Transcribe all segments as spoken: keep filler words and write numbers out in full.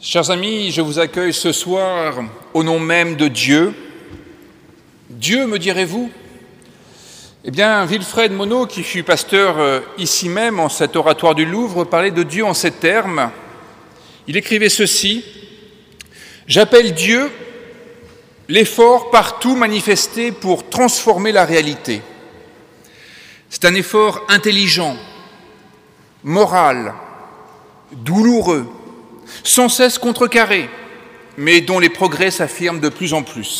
Chers amis, je vous accueille ce soir au nom même de Dieu. Dieu, me direz-vous? Eh bien, Wilfred Monod, qui fut pasteur ici même, en cet oratoire du Louvre, parlait de Dieu en ces termes. Il écrivait ceci: « J'appelle Dieu l'effort partout manifesté pour transformer la réalité. C'est un effort intelligent, moral, douloureux, sans cesse contrecarré, mais dont les progrès s'affirment de plus en plus. »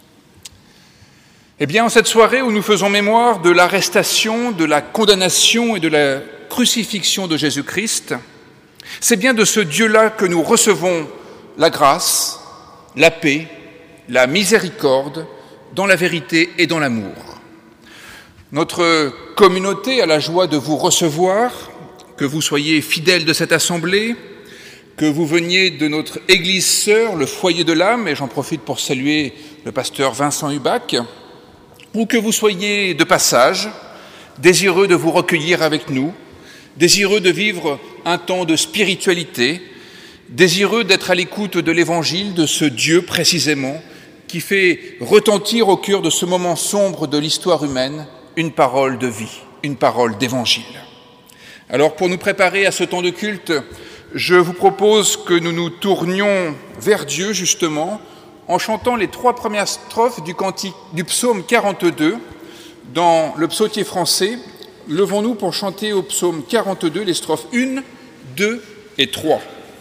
Eh bien, en cette soirée où nous faisons mémoire de l'arrestation, de la condamnation et de la crucifixion de Jésus-Christ, c'est bien de ce Dieu-là que nous recevons la grâce, la paix, la miséricorde, dans la vérité et dans l'amour. Notre communauté a la joie de vous recevoir, que vous soyez fidèles de cette assemblée, que vous veniez de notre église sœur, le foyer de l'âme, et j'en profite pour saluer le pasteur Vincent Hubac, ou que vous soyez de passage, désireux de vous recueillir avec nous, désireux de vivre un temps de spiritualité, désireux d'être à l'écoute de l'Évangile, de ce Dieu précisément, qui fait retentir au cœur de ce moment sombre de l'histoire humaine une parole de vie, une parole d'Évangile. Alors, pour nous préparer à ce temps de culte, je vous propose que nous nous tournions vers Dieu, justement, en chantant les trois premières strophes du, cantique, du psaume quarante-deux. Dans le psautier français, levons-nous pour chanter au psaume quarante-deux les strophes un, deux et trois.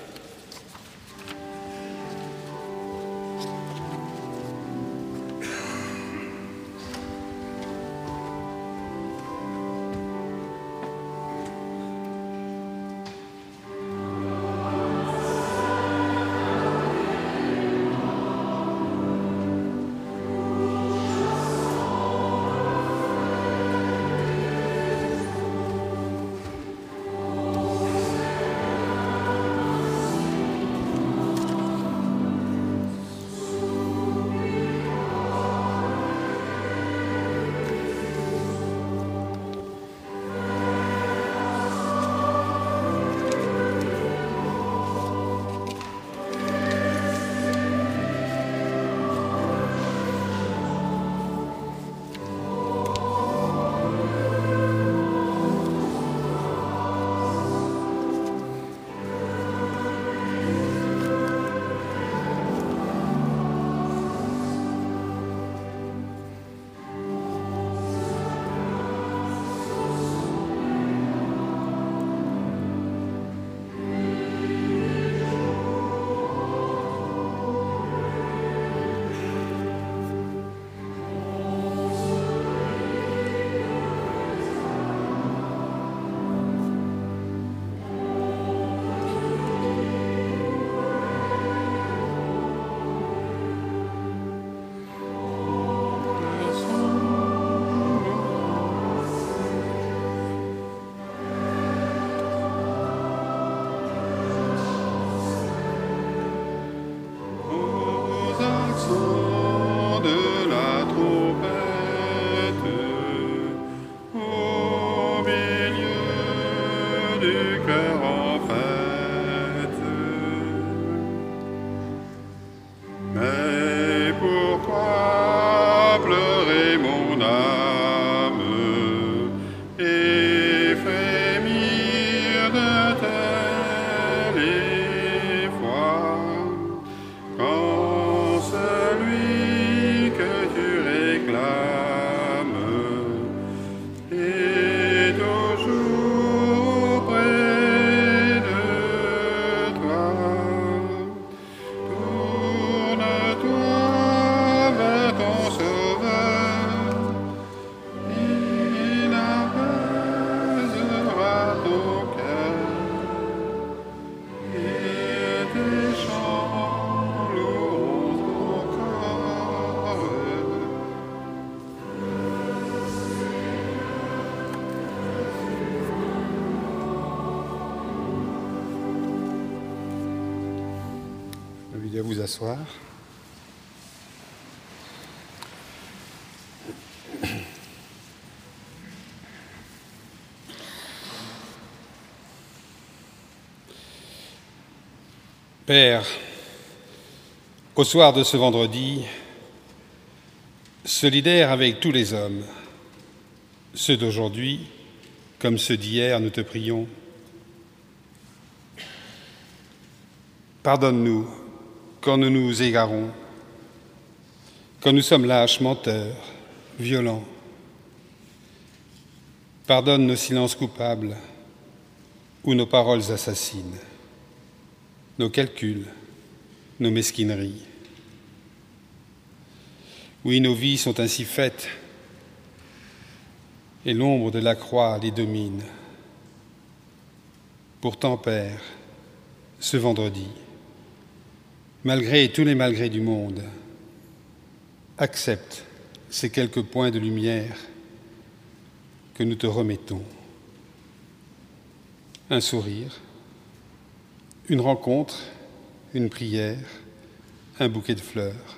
À vous asseoir. Père, au soir de ce vendredi, solidaire avec tous les hommes, ceux d'aujourd'hui comme ceux d'hier, nous te prions. Pardonne-nous quand nous nous égarons, quand nous sommes lâches, menteurs, violents. Pardonne nos silences coupables ou nos paroles assassines, nos calculs, nos mesquineries. Oui, nos vies sont ainsi faites et l'ombre de la croix les domine. Pourtant, Père, ce vendredi, malgré tous les malgrés du monde, accepte ces quelques points de lumière que nous te remettons. Un sourire, une rencontre, une prière, un bouquet de fleurs.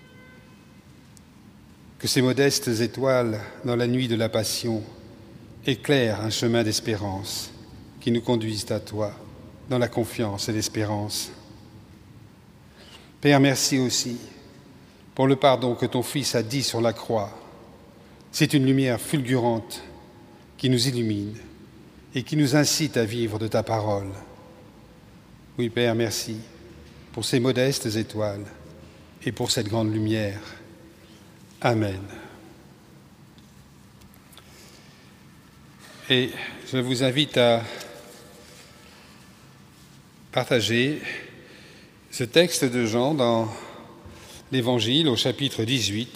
Que ces modestes étoiles dans la nuit de la Passion éclairent un chemin d'espérance qui nous conduisent à toi dans la confiance et l'espérance. Père, merci aussi pour le pardon que ton Fils a dit sur la croix. C'est une lumière fulgurante qui nous illumine et qui nous incite à vivre de ta parole. Oui, Père, merci pour ces modestes étoiles et pour cette grande lumière. Amen. Et je vous invite à partager ce texte de Jean dans l'Évangile au chapitre dix-huit,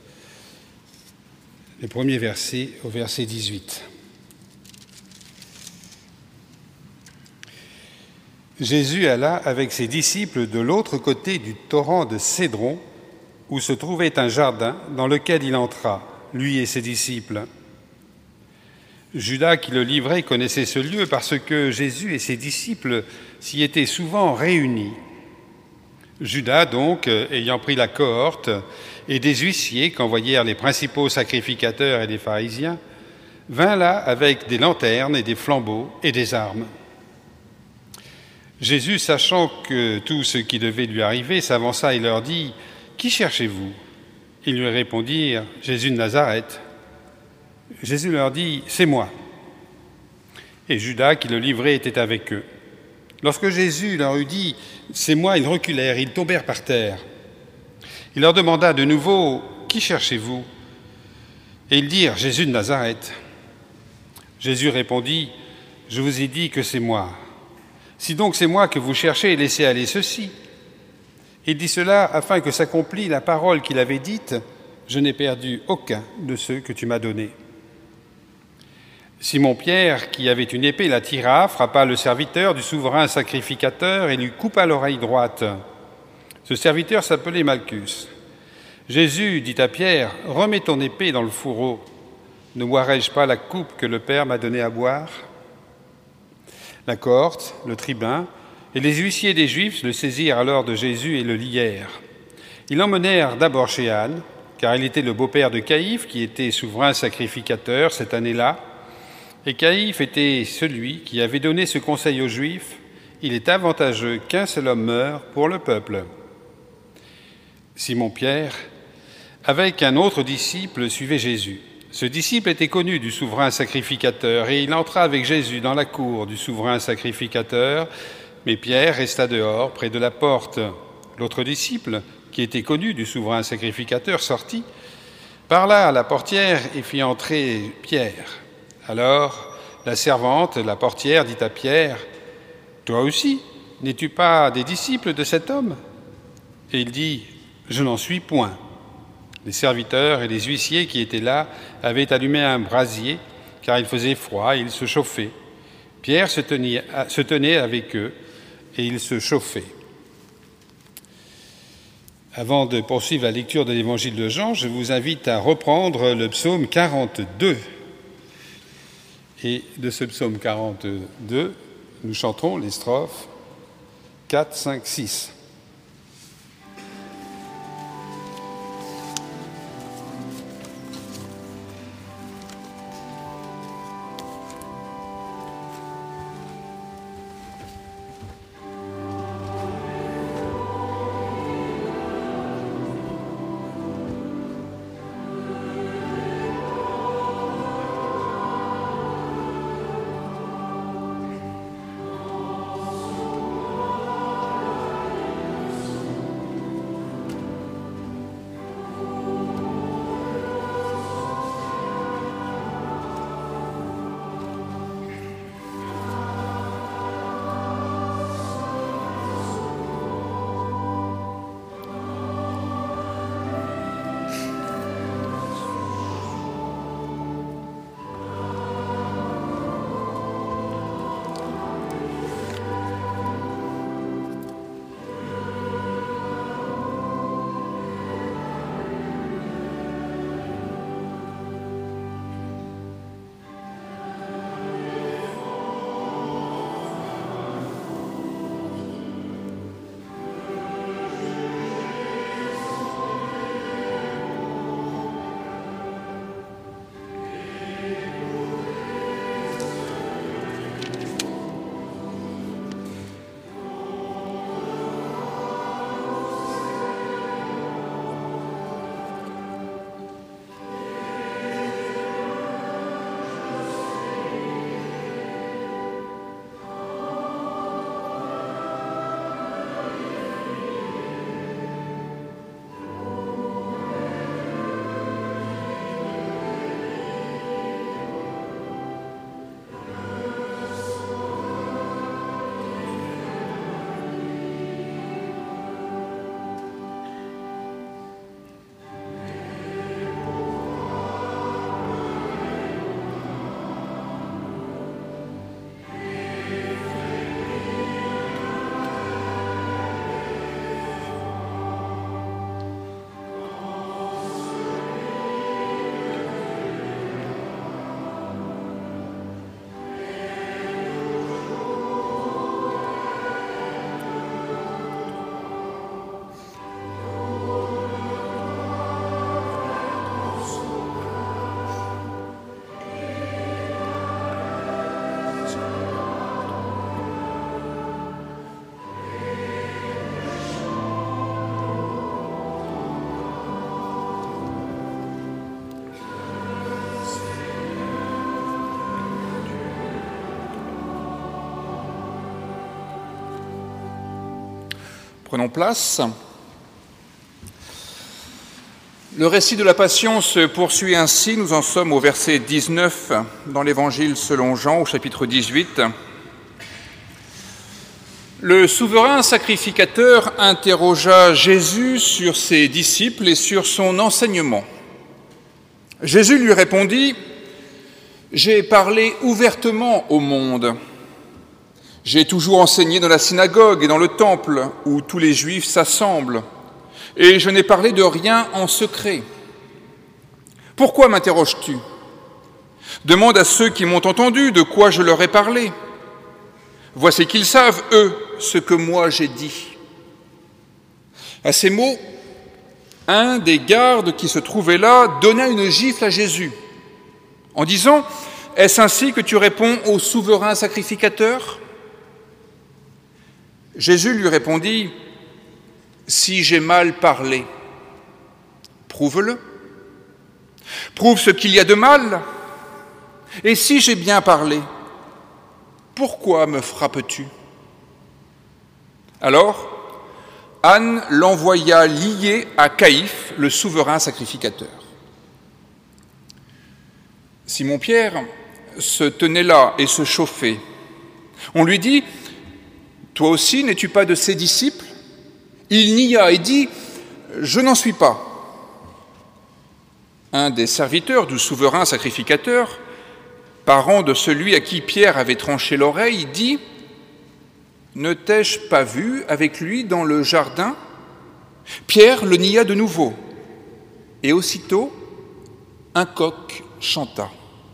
les premiers versets au verset dix-huit. Jésus alla avec ses disciples de l'autre côté du torrent de Cédron, où se trouvait un jardin dans lequel il entra, lui et ses disciples. Judas, qui le livrait, connaissait ce lieu parce que Jésus et ses disciples s'y étaient souvent réunis. Judas, donc, ayant pris la cohorte et des huissiers qu'envoyèrent les principaux sacrificateurs et les pharisiens, vint là avec des lanternes et des flambeaux et des armes. Jésus, sachant que tout ce qui devait lui arriver, s'avança et leur dit « Qui cherchez-vous » Ils lui répondirent « Jésus de Nazareth ». Jésus leur dit « C'est moi ». Et Judas, qui le livrait, était avec eux. Lorsque Jésus leur eut dit « C'est moi », ils reculèrent, ils tombèrent par terre. Il leur demanda de nouveau « Qui cherchez-vous » Et ils dirent « Jésus de Nazareth ». Jésus répondit « Je vous ai dit que c'est moi. Si donc c'est moi que vous cherchez, laissez aller ceci. » Il dit cela afin que s'accomplît la parole qu'il avait dite « Je n'ai perdu aucun de ceux que tu m'as donnés. » Simon-Pierre, qui avait une épée, la tira, frappa le serviteur du souverain sacrificateur et lui coupa l'oreille droite. Ce serviteur s'appelait Malchus. Jésus dit à Pierre « Remets ton épée dans le fourreau. Ne boirai-je pas la coupe que le Père m'a donnée à boire ?» La cohorte, le tribun et les huissiers des Juifs le saisirent alors de Jésus et le lièrent. Ils l'emmenèrent d'abord chez Anne, car il était le beau-père de Caïphe, qui était souverain sacrificateur cette année-là. Et Caïphe était celui qui avait donné ce conseil aux Juifs « Il est avantageux qu'un seul homme meure pour le peuple. » Simon-Pierre, avec un autre disciple, suivait Jésus. Ce disciple était connu du souverain sacrificateur et il entra avec Jésus dans la cour du souverain sacrificateur, mais Pierre resta dehors, près de la porte. L'autre disciple, qui était connu du souverain sacrificateur, sortit, parla à la portière et fit entrer Pierre. Alors, la servante, la portière, dit à Pierre « Toi aussi, n'es-tu pas des disciples de cet homme ?» Et il dit « Je n'en suis point. » Les serviteurs et les huissiers qui étaient là avaient allumé un brasier, car il faisait froid et ils se chauffaient. Pierre se tenait, se tenait avec eux et il se chauffait. Avant de poursuivre la lecture de l'Évangile de Jean, je vous invite à reprendre le psaume quarante-deux. Et de ce psaume quarante-deux, nous chanterons les strophes quatre, cinq, six. Prenons place. Le récit de la Passion se poursuit ainsi. Nous en sommes au verset dix-neuf dans l'Évangile selon Jean, au chapitre dix-huit. Le souverain sacrificateur interrogea Jésus sur ses disciples et sur son enseignement. Jésus lui répondit : « J'ai parlé ouvertement au monde. J'ai toujours enseigné dans la synagogue et dans le temple où tous les Juifs s'assemblent, et je n'ai parlé de rien en secret. Pourquoi m'interroges-tu ? Demande à ceux qui m'ont entendu de quoi je leur ai parlé. Voici qu'ils savent, eux, ce que moi j'ai dit. » À ces mots, un des gardes qui se trouvait là donna une gifle à Jésus, en disant : « Est-ce ainsi que tu réponds au souverain sacrificateur ? » Jésus lui répondit : « Si j'ai mal parlé, prouve-le. Prouve ce qu'il y a de mal. Et si j'ai bien parlé, pourquoi me frappes-tu ? » Alors, Anne l'envoya lié à Caïphe, le souverain sacrificateur. Simon-Pierre se tenait là et se chauffait. On lui dit : « Toi aussi, n'es-tu pas de ses disciples ? » Il nia et dit : « Je n'en suis pas. » Un des serviteurs du souverain sacrificateur, parent de celui à qui Pierre avait tranché l'oreille, dit : « Ne t'ai-je pas vu avec lui dans le jardin ? » Pierre le nia de nouveau, et aussitôt un coq chanta.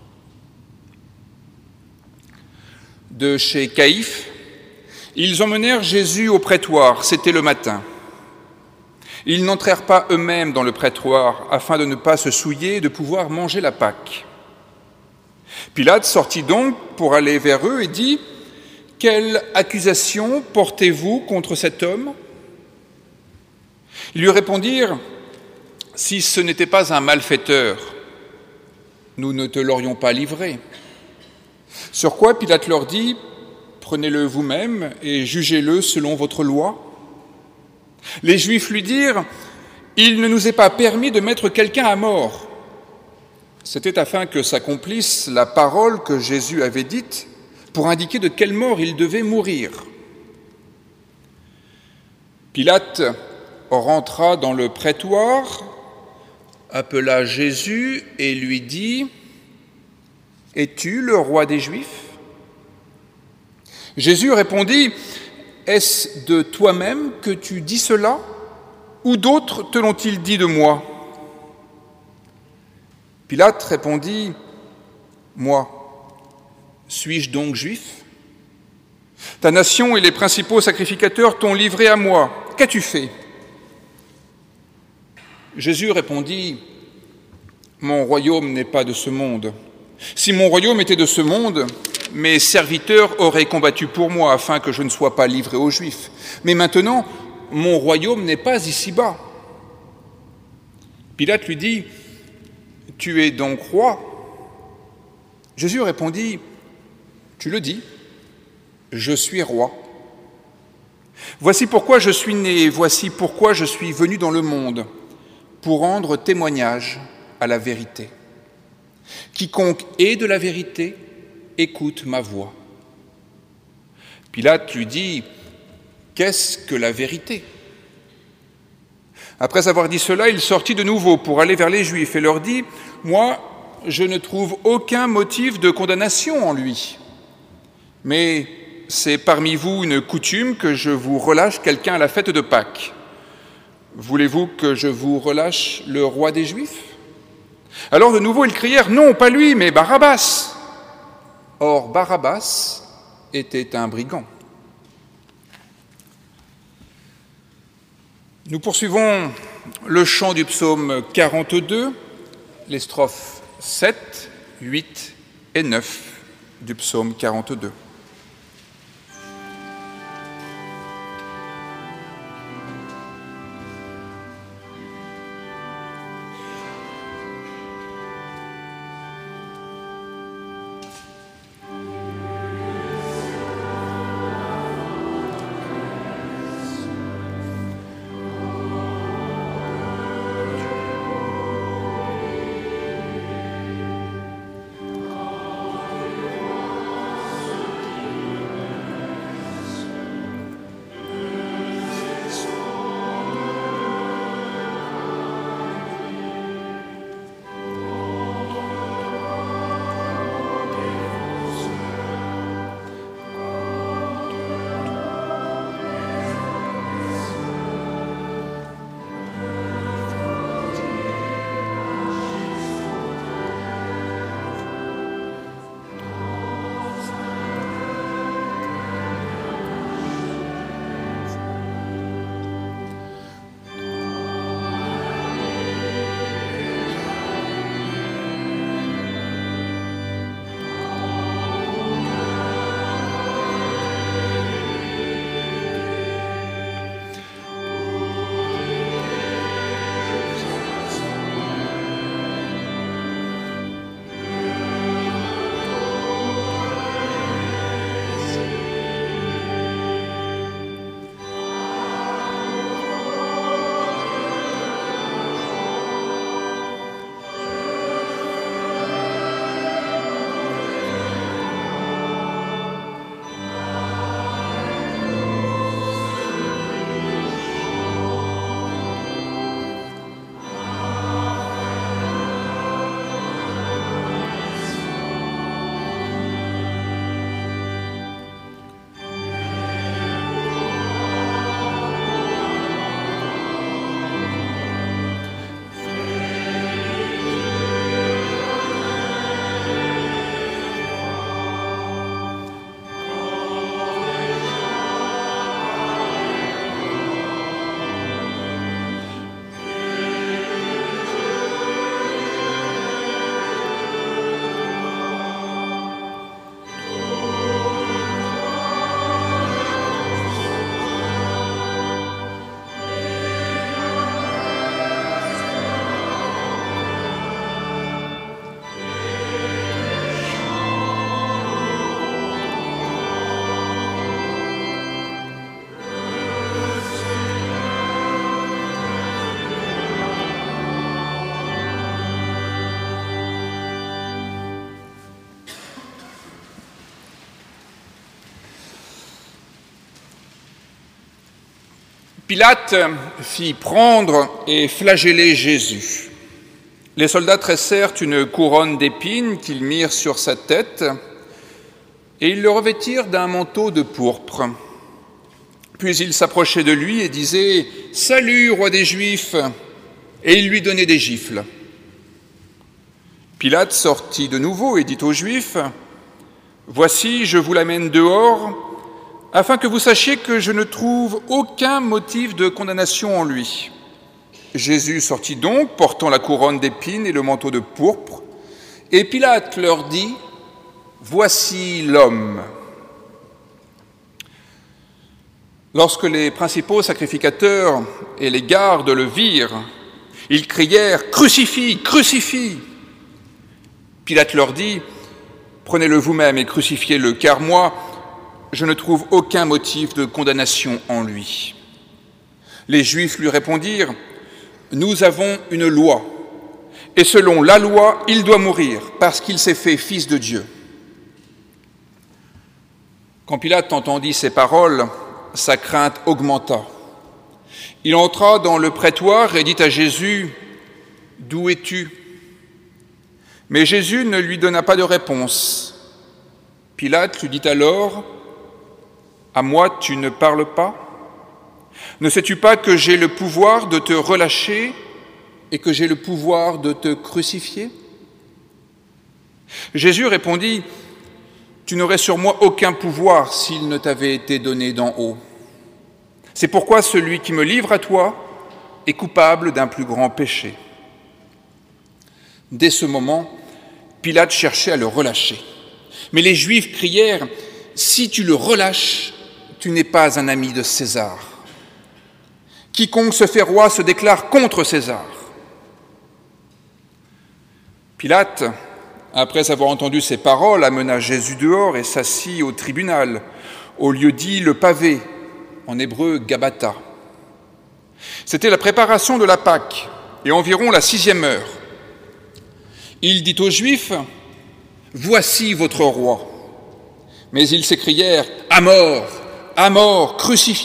De chez Caïphe, ils emmenèrent Jésus au prétoire, c'était le matin. Ils n'entrèrent pas eux-mêmes dans le prétoire, afin de ne pas se souiller et de pouvoir manger la Pâque. Pilate sortit donc pour aller vers eux et dit : « Quelle accusation portez-vous contre cet homme ? » Ils lui répondirent : « Si ce n'était pas un malfaiteur, nous ne te l'aurions pas livré. » Sur quoi Pilate leur dit : « Prenez-le vous-même et jugez-le selon votre loi. » Les Juifs lui dirent : « Il ne nous est pas permis de mettre quelqu'un à mort. » C'était afin que s'accomplisse la parole que Jésus avait dite pour indiquer de quelle mort il devait mourir. Pilate rentra dans le prétoire, appela Jésus et lui dit : « Es-tu le roi des Juifs ? » Jésus répondit : « Est-ce de toi-même que tu dis cela, ou d'autres te l'ont-ils dit de moi ? » Pilate répondit : « Moi, suis-je donc juif ? Ta nation et les principaux sacrificateurs t'ont livré à moi. Qu'as-tu fait ? » Jésus répondit : « Mon royaume n'est pas de ce monde. Si mon royaume était de ce monde, mes serviteurs auraient combattu pour moi afin que je ne sois pas livré aux Juifs. Mais maintenant, mon royaume n'est pas ici-bas. » Pilate lui dit : « Tu es donc roi ? » Jésus répondit : « Tu le dis, je suis roi. Voici pourquoi je suis né, voici pourquoi je suis venu dans le monde, pour rendre témoignage à la vérité. Quiconque est de la vérité, écoute ma voix. » Pilate lui dit : « Qu'est-ce que la vérité ? » Après avoir dit cela, il sortit de nouveau pour aller vers les Juifs et leur dit : « Moi, je ne trouve aucun motif de condamnation en lui. Mais c'est parmi vous une coutume que je vous relâche quelqu'un à la fête de Pâques. Voulez-vous que je vous relâche le roi des Juifs ? » Alors de nouveau, ils crièrent : « Non, pas lui, mais Barabbas !» Or, Barabbas était un brigand. Nous poursuivons le chant du psaume quarante-deux, les strophes sept, huit et neuf du psaume quarante-deux. Pilate fit prendre et flageller Jésus. Les soldats tressèrent une couronne d'épines qu'ils mirent sur sa tête et ils le revêtirent d'un manteau de pourpre. Puis ils s'approchaient de lui et disaient « Salut, roi des Juifs !» et ils lui donnaient des gifles. Pilate sortit de nouveau et dit aux Juifs « Voici, je vous l'amène dehors, afin que vous sachiez que je ne trouve aucun motif de condamnation en lui. » Jésus sortit donc, portant la couronne d'épines et le manteau de pourpre, et Pilate leur dit « Voici l'homme !» Lorsque les principaux sacrificateurs et les gardes le virent, ils crièrent « Crucifie, crucifie !» Pilate leur dit « Prenez-le vous-même et crucifiez-le, car moi, je ne trouve aucun motif de condamnation en lui. » Les Juifs lui répondirent « Nous avons une loi, et selon la loi, il doit mourir, parce qu'il s'est fait fils de Dieu. » Quand Pilate entendit ces paroles, sa crainte augmenta. Il entra dans le prétoire et dit à Jésus « D'où es-tu » Mais Jésus ne lui donna pas de réponse. Pilate lui dit alors « À moi tu ne parles pas ? Ne sais-tu pas que j'ai le pouvoir de te relâcher et que j'ai le pouvoir de te crucifier ?» Jésus répondit « Tu n'aurais sur moi aucun pouvoir s'il ne t'avait été donné d'en haut. C'est pourquoi celui qui me livre à toi est coupable d'un plus grand péché. » Dès ce moment, Pilate cherchait à le relâcher. Mais les Juifs crièrent « Si tu le relâches, tu n'es pas un ami de César. Quiconque se fait roi se déclare contre César. » Pilate, après avoir entendu ces paroles, amena Jésus dehors et s'assit au tribunal, au lieu dit le pavé, en hébreu Gabbatha. C'était la préparation de la Pâque et environ la sixième heure. Il dit aux Juifs « Voici votre roi !» Mais ils s'écrièrent « À mort ! À mort ! Crucifie-le !»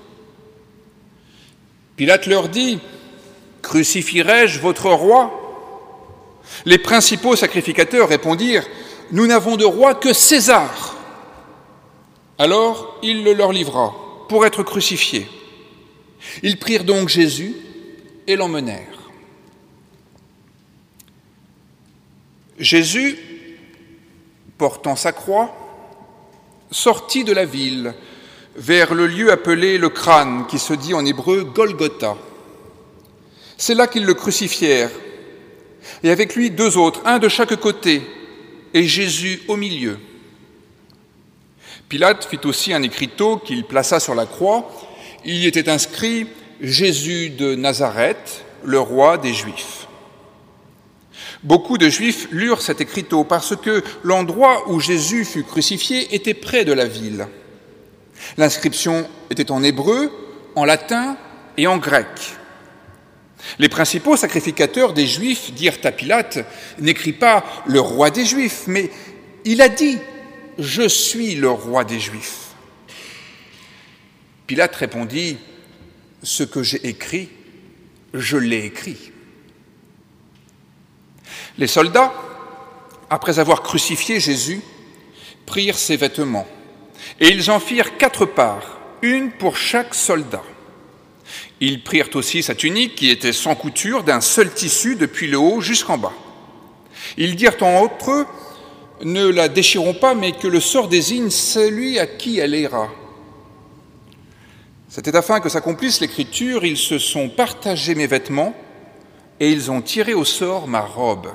Pilate leur dit « Crucifierai-je votre roi ?» Les principaux sacrificateurs répondirent « Nous n'avons de roi que César !» Alors il le leur livra pour être crucifié. Ils prirent donc Jésus et l'emmenèrent. Jésus, portant sa croix, sortit de la ville vers le lieu appelé le crâne, qui se dit en hébreu Golgotha. C'est là qu'ils le crucifièrent, et avec lui deux autres, un de chaque côté, et Jésus au milieu. Pilate fit aussi un écriteau qu'il plaça sur la croix. Il y était inscrit « Jésus de Nazareth, le roi des Juifs ». Beaucoup de Juifs lurent cet écriteau parce que l'endroit où Jésus fut crucifié était près de la ville. L'inscription était en hébreu, en latin et en grec. Les principaux sacrificateurs des Juifs dirent à Pilate « N'écris pas « le roi des Juifs », mais il a dit « Je suis le roi des Juifs ». Pilate répondit « Ce que j'ai écrit, je l'ai écrit ». Les soldats, après avoir crucifié Jésus, prirent ses vêtements, et ils en firent quatre parts, une pour chaque soldat. Ils prirent aussi sa tunique, qui était sans couture, d'un seul tissu, depuis le haut jusqu'en bas. Ils dirent entre eux, « Ne la déchirons pas, mais que le sort désigne celui à qui elle ira. » C'était afin que s'accomplisse l'écriture, ils se sont partagés mes vêtements, et ils ont tiré au sort ma robe.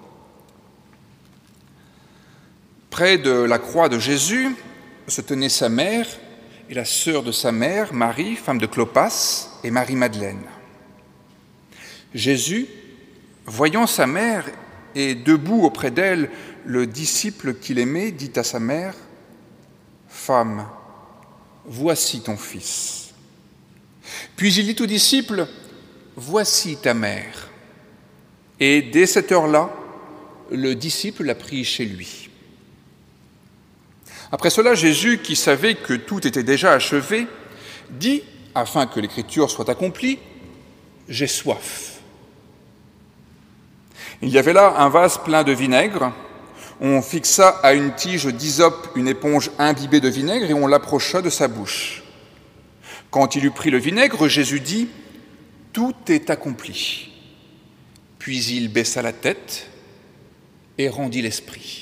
Près de la croix de Jésus se tenaient sa mère et la sœur de sa mère, Marie, femme de Clopas, et Marie-Madeleine. Jésus, voyant sa mère et debout auprès d'elle le disciple qu'il aimait, dit à sa mère « Femme, voici ton fils. » Puis il dit au disciple « Voici ta mère. » Et dès cette heure-là, le disciple la prit chez lui. Après cela, Jésus, qui savait que tout était déjà achevé, dit afin que l'Écriture soit accomplie, j'ai soif. Il y avait là un vase plein de vinaigre. On fixa à une tige d'hysope une éponge imbibée de vinaigre et on l'approcha de sa bouche. Quand il eut pris le vinaigre, Jésus dit « Tout est accompli ». Puis il baissa la tête et rendit l'esprit.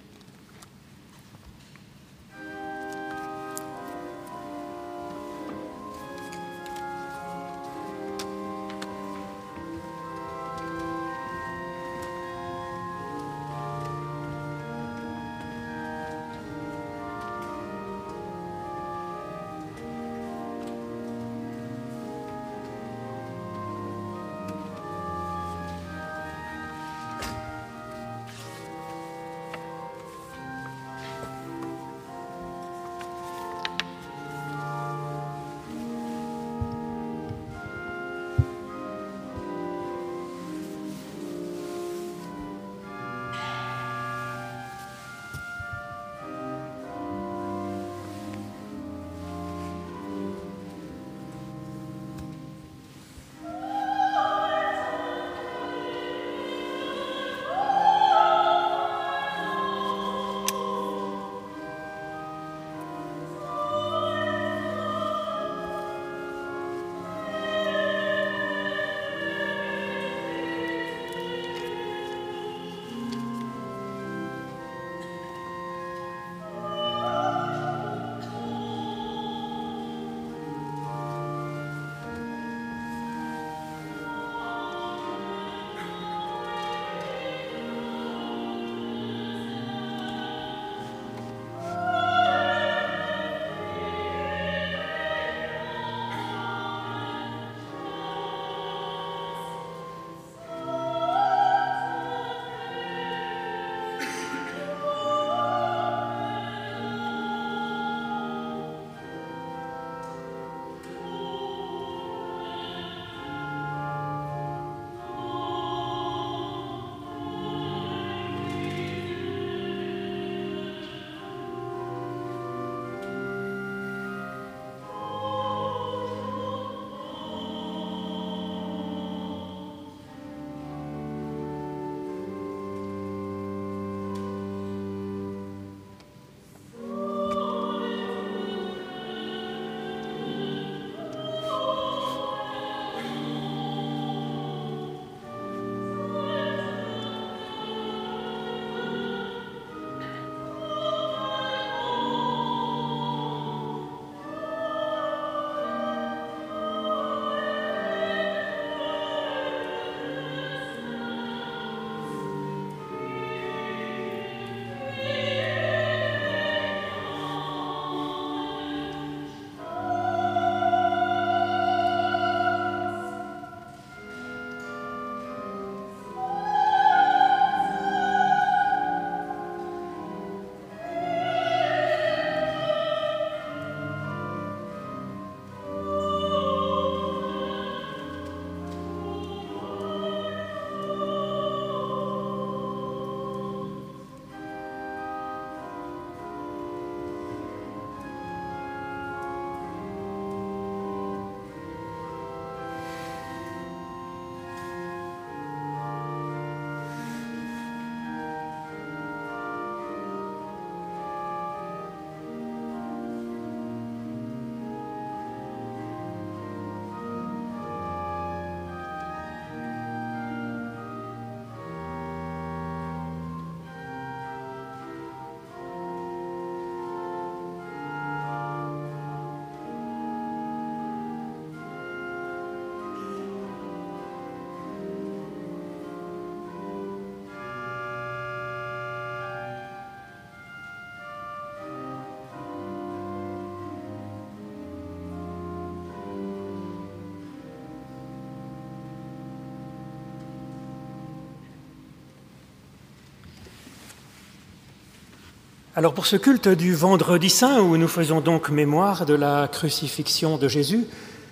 Alors pour ce culte du Vendredi Saint, où nous faisons donc mémoire de la crucifixion de Jésus,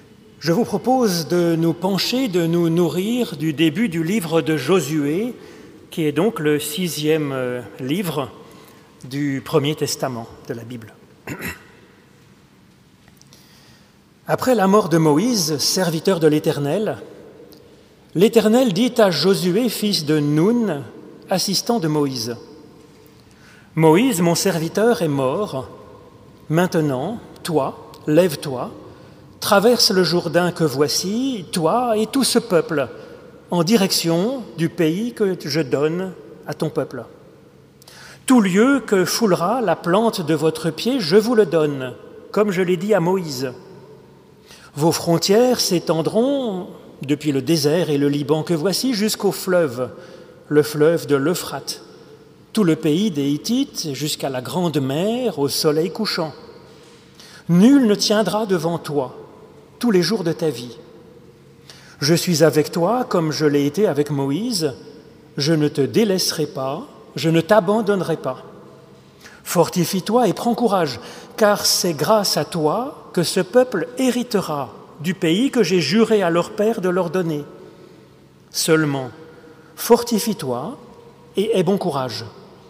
je vous propose de nous pencher, de nous nourrir du début du livre de Josué, qui est donc le sixième livre du Premier Testament de la Bible. Après la mort de Moïse, serviteur de l'Éternel, l'Éternel dit à Josué, fils de Nun, assistant de Moïse, « Moïse, mon serviteur, est mort. Maintenant, toi, lève-toi, traverse le Jourdain que voici, toi et tout ce peuple, en direction du pays que je donne à ton peuple. Tout lieu que foulera la plante de votre pied, je vous le donne, comme je l'ai dit à Moïse. Vos frontières s'étendront depuis le désert et le Liban que voici jusqu'au fleuve, le fleuve de l'Euphrate, tout le pays des Hittites jusqu'à la grande mer au soleil couchant. Nul ne tiendra devant toi tous les jours de ta vie. Je suis avec toi comme je l'ai été avec Moïse, je ne te délaisserai pas, je ne t'abandonnerai pas. Fortifie-toi et prends courage, car c'est grâce à toi que ce peuple héritera du pays que j'ai juré à leur père de leur donner. Seulement, fortifie-toi et aie bon courage.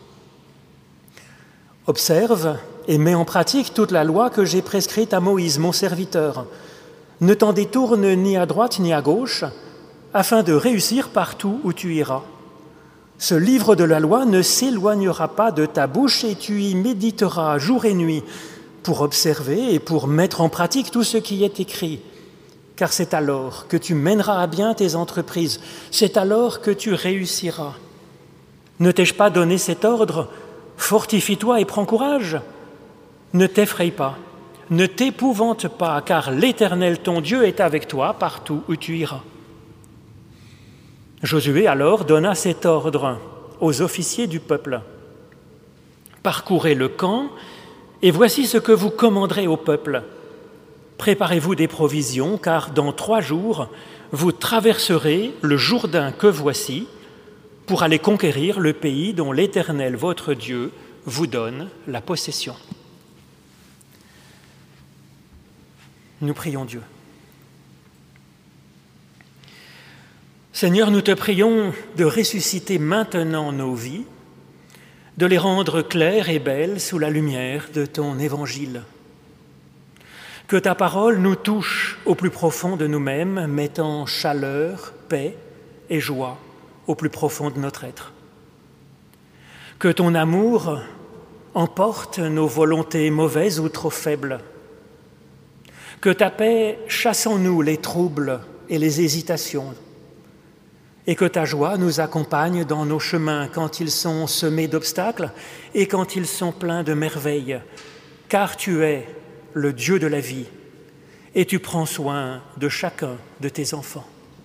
Observe et mets en pratique toute la loi que j'ai prescrite à Moïse, mon serviteur. Ne t'en détourne ni à droite ni à gauche, afin de réussir partout où tu iras. Ce livre de la loi ne s'éloignera pas de ta bouche et tu y méditeras jour et nuit pour observer et pour mettre en pratique tout ce qui est écrit. Car c'est alors que tu mèneras à bien tes entreprises, c'est alors que tu réussiras. Ne t'ai-je pas donné cet ordre ? Fortifie-toi et prends courage. Ne t'effraie pas, ne t'épouvante pas, car l'Éternel ton Dieu est avec toi partout où tu iras. Josué alors donna cet ordre aux officiers du peuple. Parcourez le camp, et voici ce que vous commanderez au peuple. Préparez-vous des provisions, car dans trois jours, vous traverserez le Jourdain que voici, pour aller conquérir le pays dont l'Éternel, votre Dieu, vous donne la possession. Nous prions Dieu. Seigneur, nous te prions de ressusciter maintenant nos vies, de les rendre claires et belles sous la lumière de ton évangile. Que ta parole nous touche au plus profond de nous-mêmes, mettant chaleur, paix et joie au plus profond de notre être. Que ton amour emporte nos volontés mauvaises ou trop faibles. Que ta paix chasse en nous les troubles et les hésitations. Et que ta joie nous accompagne dans nos chemins quand ils sont semés d'obstacles et quand ils sont pleins de merveilles. Car tu es le Dieu de la vie et tu prends soin de chacun de tes enfants.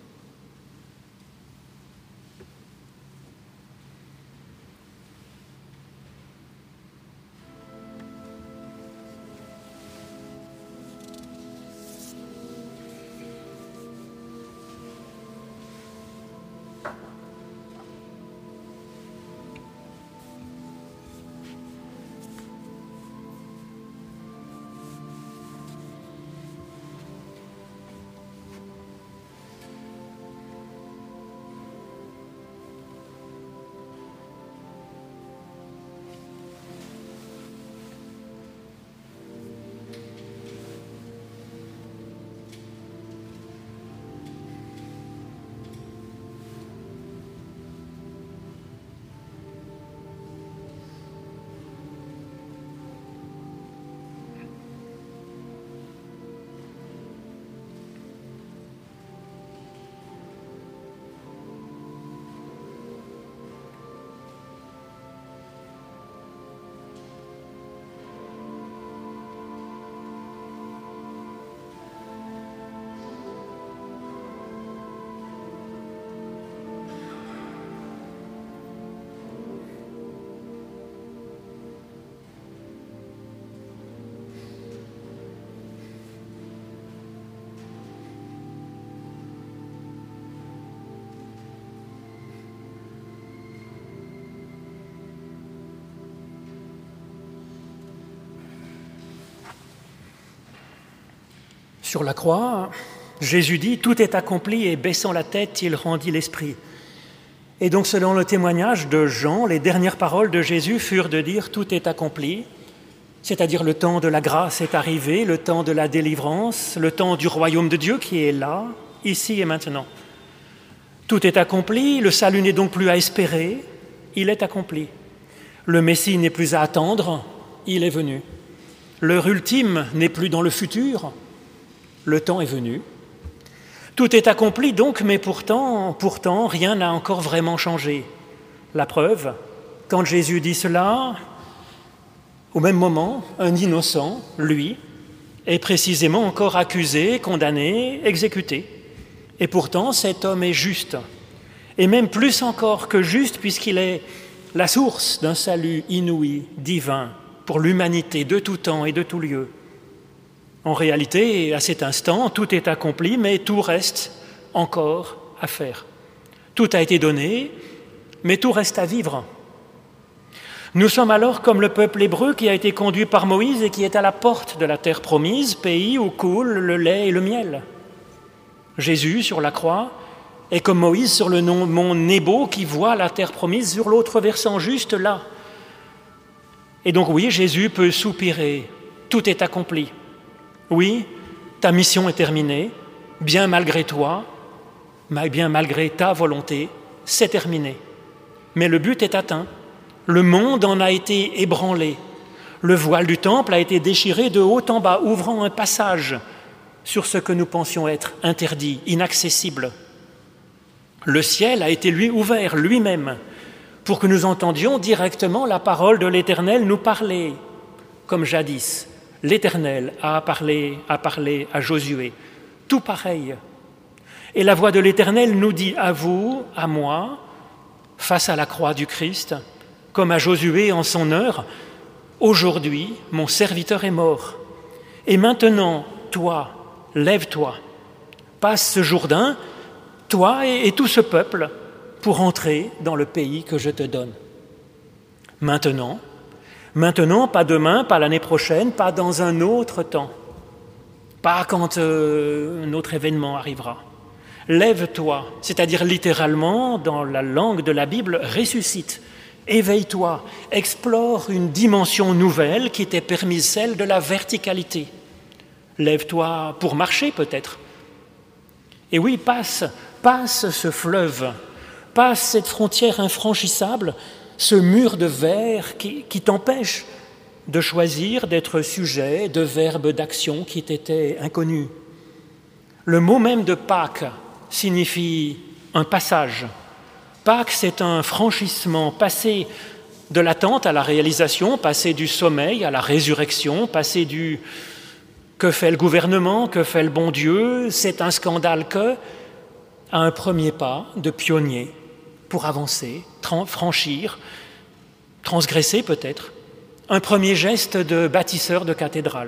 Sur la croix, Jésus dit « Tout est accompli » et baissant la tête, il rendit l'esprit. Et donc, selon le témoignage de Jean, les dernières paroles de Jésus furent de dire « Tout est accompli » C'est-à-dire le temps de la grâce est arrivé, le temps de la délivrance, le temps du royaume de Dieu qui est là, ici et maintenant. Tout est accompli, le salut n'est donc plus à espérer, il est accompli. Le Messie n'est plus à attendre, il est venu. L'heure ultime n'est plus dans le futur, le temps est venu. Tout est accompli donc, mais pourtant, pourtant, rien n'a encore vraiment changé. La preuve, quand Jésus dit cela, au même moment, un innocent, lui, est précisément encore accusé, condamné, exécuté. Et pourtant, cet homme est juste, et même plus encore que juste, puisqu'il est la source d'un salut inouï, divin, pour l'humanité de tout temps et de tout lieu. En réalité, à cet instant, tout est accompli, mais tout reste encore à faire. Tout a été donné, mais tout reste à vivre. Nous sommes alors comme le peuple hébreu qui a été conduit par Moïse et qui est à la porte de la terre promise, pays où coule le lait et le miel. Jésus, sur la croix, est comme Moïse sur le mont Nebo qui voit la terre promise sur l'autre versant, juste là. Et donc oui, Jésus peut soupirer, tout est accompli. Oui, ta mission est terminée, bien malgré toi, bien malgré ta volonté, c'est terminé. Mais le but est atteint. Le monde en a été ébranlé. Le voile du temple a été déchiré de haut en bas, ouvrant un passage sur ce que nous pensions être interdit, inaccessible. Le ciel a été lui ouvert lui-même pour que nous entendions directement la parole de l'Éternel nous parler, comme jadis. L'Éternel a parlé, a parlé à Josué, tout pareil. Et la voix de l'Éternel nous dit à vous, à moi, face à la croix du Christ, comme à Josué en son heure, « Aujourd'hui, mon serviteur est mort. Et maintenant, toi, lève-toi, passe ce Jourdain, toi et, et tout ce peuple, pour entrer dans le pays que je te donne. » Maintenant, maintenant, pas demain, pas l'année prochaine, pas dans un autre temps, pas quand euh, un autre événement arrivera. Lève-toi, c'est-à-dire littéralement, dans la langue de la Bible, ressuscite. Éveille-toi, explore une dimension nouvelle qui t'est permise, celle de la verticalité. Lève-toi pour marcher peut-être. Et oui, passe, passe ce fleuve, passe cette frontière infranchissable, ce mur de verre qui, qui t'empêche de choisir d'être sujet de verbes d'action qui t'étaient inconnus. Le mot même de Pâques signifie un passage. Pâques, c'est un franchissement, passer de l'attente à la réalisation, passer du sommeil à la résurrection, passer du « que fait le gouvernement, que fait le bon Dieu, c'est un scandale que » à un premier pas de pionnier pour avancer, franchir, transgresser peut-être, un premier geste de bâtisseur de cathédrale.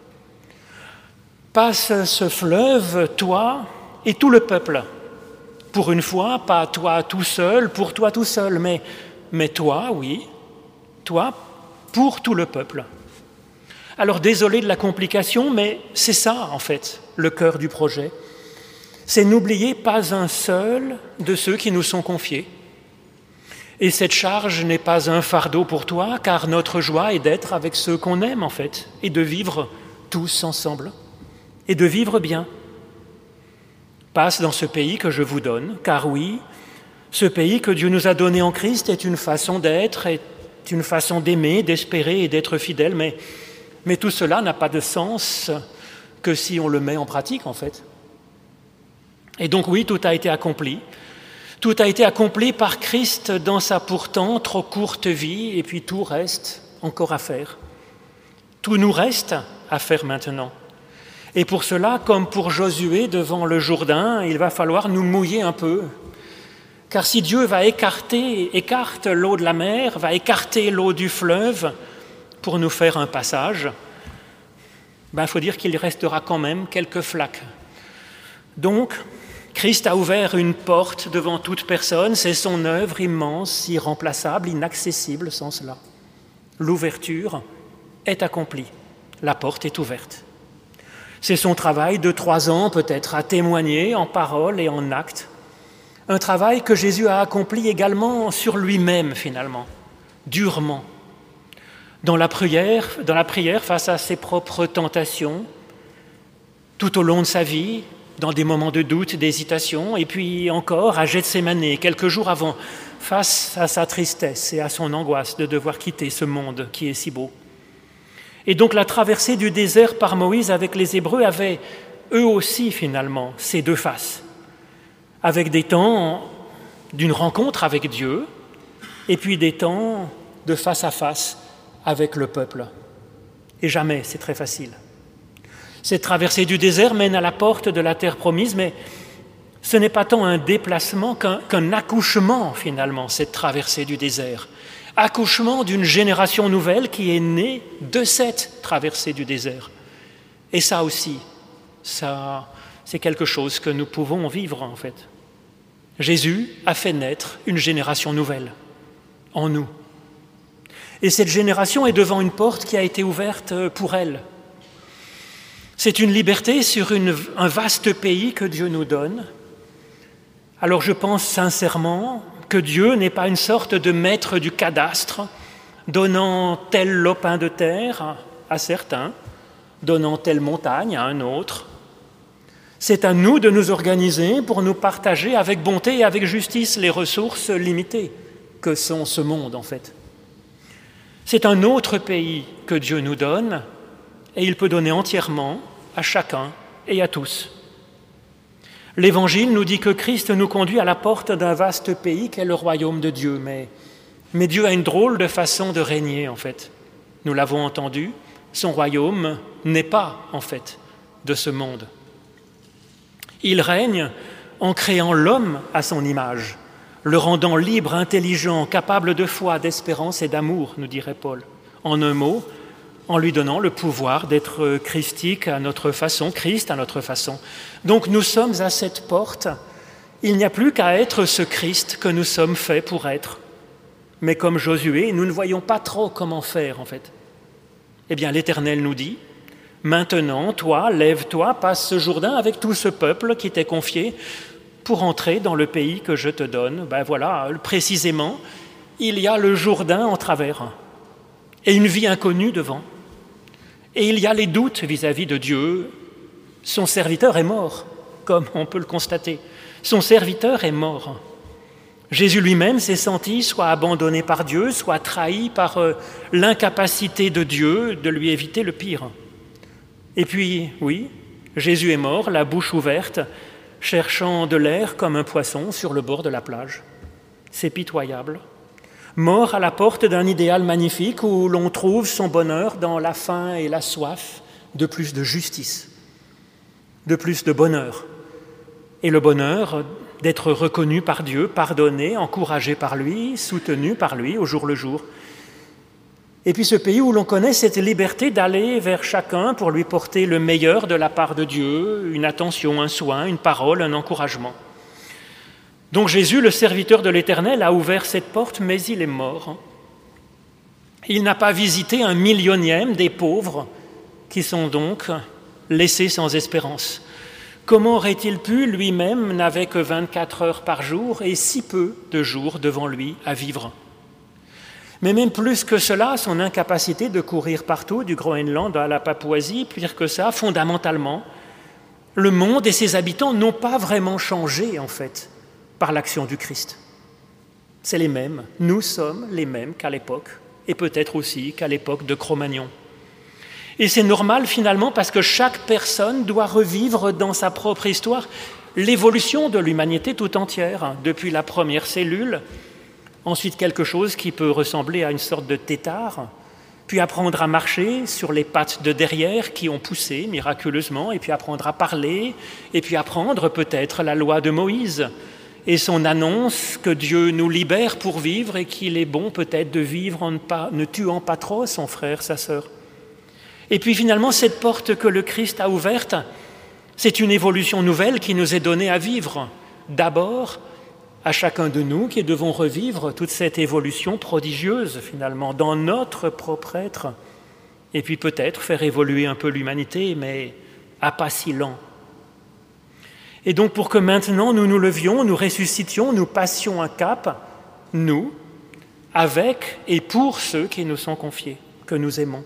Passe ce fleuve, toi et tout le peuple. Pour une fois, pas toi tout seul, pour toi tout seul, mais, mais toi, oui, toi, pour tout le peuple. Alors désolé de la complication, mais c'est ça en fait, le cœur du projet. C'est n'oublier pas un seul de ceux qui nous sont confiés. Et cette charge n'est pas un fardeau pour toi, car notre joie est d'être avec ceux qu'on aime en fait, et de vivre tous ensemble, et de vivre bien. Passe dans ce pays que je vous donne, car oui, ce pays que Dieu nous a donné en Christ est une façon d'être, est une façon d'aimer, d'espérer et d'être fidèle, mais, mais tout cela n'a pas de sens que si on le met en pratique en fait. Et donc oui, tout a été accompli. Tout a été accompli par Christ dans sa pourtant trop courte vie, et puis tout reste encore à faire. Tout nous reste à faire maintenant. Et pour cela, comme pour Josué devant le Jourdain, il va falloir nous mouiller un peu. Car si Dieu va écarter, écarte l'eau de la mer, va écarter l'eau du fleuve pour nous faire un passage, ben, il faut dire qu'il restera quand même quelques flaques. Donc, Christ a ouvert une porte devant toute personne, c'est son œuvre immense, irremplaçable, inaccessible sans cela. L'ouverture est accomplie, la porte est ouverte. C'est son travail de trois ans peut-être à témoigner en parole et en acte, un travail que Jésus a accompli également sur lui-même finalement, durement. dans la prière, dans la prière face à ses propres tentations, tout au long de sa vie, dans des moments de doute, d'hésitation, et puis encore à Gethsémanée, quelques jours avant, face à sa tristesse et à son angoisse de devoir quitter ce monde qui est si beau. Et donc la traversée du désert par Moïse avec les Hébreux avait eux aussi finalement ces deux faces, avec des temps d'une rencontre avec Dieu et puis des temps de face à face avec le peuple. Et jamais c'est très facile. Cette traversée du désert mène à la porte de la terre promise, mais ce n'est pas tant un déplacement qu'un, qu'un accouchement finalement, cette traversée du désert. Accouchement d'une génération nouvelle qui est née de cette traversée du désert. Et ça aussi, ça, c'est quelque chose que nous pouvons vivre en fait. Jésus a fait naître une génération nouvelle en nous. Et cette génération est devant une porte qui a été ouverte pour elle. C'est une liberté sur une, un vaste pays que Dieu nous donne. Alors je pense sincèrement que Dieu n'est pas une sorte de maître du cadastre, donnant tel lopin de terre à certains, donnant telle montagne à un autre. C'est à nous de nous organiser pour nous partager avec bonté et avec justice les ressources limitées que sont ce monde en fait. C'est un autre pays que Dieu nous donne et il peut donner entièrement à chacun et à tous. L'Évangile nous dit que Christ nous conduit à la porte d'un vaste pays qu'est le royaume de Dieu. Mais, mais Dieu a une drôle de façon de régner, en fait. Nous l'avons entendu, son royaume n'est pas, en fait, de ce monde. Il règne en créant l'homme à son image, le rendant libre, intelligent, capable de foi, d'espérance et d'amour, nous dirait Paul. En un mot, en lui donnant le pouvoir d'être christique à notre façon, Christ à notre façon. Donc nous sommes à cette porte. Il n'y a plus qu'à être ce Christ que nous sommes faits pour être. Mais comme Josué, nous ne voyons pas trop comment faire en fait. Eh bien l'Éternel nous dit, maintenant, toi, lève-toi, passe ce Jourdain avec tout ce peuple qui t'est confié pour entrer dans le pays que je te donne. Ben voilà, précisément, il y a le Jourdain en travers et une vie inconnue devant. Et il y a les doutes vis-à-vis de Dieu. Son serviteur est mort, comme on peut le constater. Son serviteur est mort. Jésus lui-même s'est senti soit abandonné par Dieu, soit trahi par euh, l'incapacité de Dieu de lui éviter le pire. Et puis, oui, Jésus est mort, la bouche ouverte, cherchant de l'air comme un poisson sur le bord de la plage. C'est pitoyable. Mort à la porte d'un idéal magnifique où l'on trouve son bonheur dans la faim et la soif de plus de justice, de plus de bonheur. Et le bonheur d'être reconnu par Dieu, pardonné, encouragé par lui, soutenu par lui au jour le jour. Et puis ce pays où l'on connaît cette liberté d'aller vers chacun pour lui porter le meilleur de la part de Dieu, une attention, un soin, une parole, un encouragement. Donc Jésus, le serviteur de l'Éternel, a ouvert cette porte, mais il est mort. Il n'a pas visité un millionième des pauvres qui sont donc laissés sans espérance. Comment aurait-il pu, lui-même n'avait que vingt-quatre heures par jour et si peu de jours devant lui à vivre. Mais même plus que cela, son incapacité de courir partout, du Groenland à la Papouasie, pire que ça, fondamentalement, le monde et ses habitants n'ont pas vraiment changé en fait par l'action du Christ. C'est les mêmes, nous sommes les mêmes qu'à l'époque, et peut-être aussi qu'à l'époque de Cro-Magnon. Et c'est normal finalement parce que chaque personne doit revivre dans sa propre histoire l'évolution de l'humanité tout entière, depuis la première cellule, ensuite quelque chose qui peut ressembler à une sorte de tétard, puis apprendre à marcher sur les pattes de derrière qui ont poussé miraculeusement, et puis apprendre à parler, et puis apprendre peut-être la loi de Moïse, et son annonce que Dieu nous libère pour vivre et qu'il est bon peut-être de vivre en ne, pas, ne tuant pas trop son frère, sa sœur. Et puis finalement, cette porte que le Christ a ouverte, c'est une évolution nouvelle qui nous est donnée à vivre. D'abord, à chacun de nous qui devons revivre toute cette évolution prodigieuse finalement dans notre propre être, et puis peut-être faire évoluer un peu l'humanité, mais à pas si lent. Et donc pour que maintenant nous nous levions, nous ressuscitions, nous passions un cap, nous, avec et pour ceux qui nous sont confiés. que nous aimons.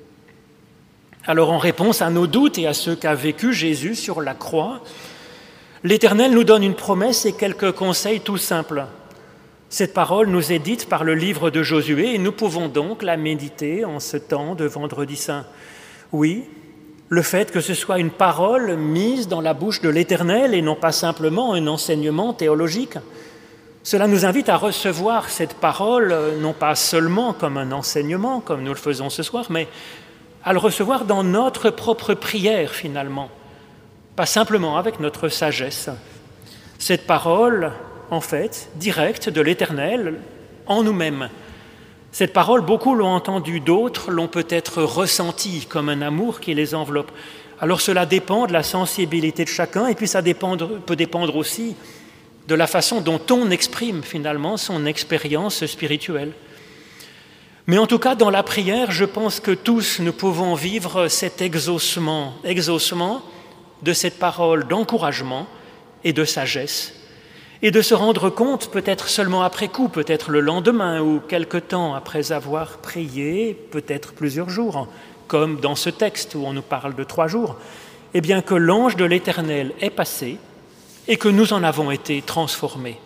Alors en réponse à nos doutes et à ce qu'a vécu Jésus sur la croix, l'Éternel nous donne une promesse et quelques conseils tout simples. Cette parole nous est dite par le livre de Josué et nous pouvons donc la méditer en ce temps de Vendredi Saint. Oui, le fait que ce soit une parole mise dans la bouche de l'Éternel et non pas simplement un enseignement théologique, cela nous invite à recevoir cette parole non pas seulement comme un enseignement, comme nous le faisons ce soir, mais à le recevoir dans notre propre prière finalement, pas simplement avec notre sagesse. Cette parole, en fait, directe de l'Éternel en nous-mêmes. Cette parole, beaucoup l'ont entendue, d'autres l'ont peut-être ressentie comme un amour qui les enveloppe. Alors cela dépend de la sensibilité de chacun et puis ça dépend, peut dépendre aussi de la façon dont on exprime finalement son expérience spirituelle. Mais en tout cas, dans la prière, je pense que tous nous pouvons vivre cet exaucement, exaucement de cette parole d'encouragement et de sagesse, et de se rendre compte, peut-être seulement après coup, peut-être le lendemain ou quelque temps après avoir prié, peut-être plusieurs jours, comme dans ce texte où on nous parle de trois jours, eh bien que l'ange de l'Éternel est passé et que nous en avons été transformés.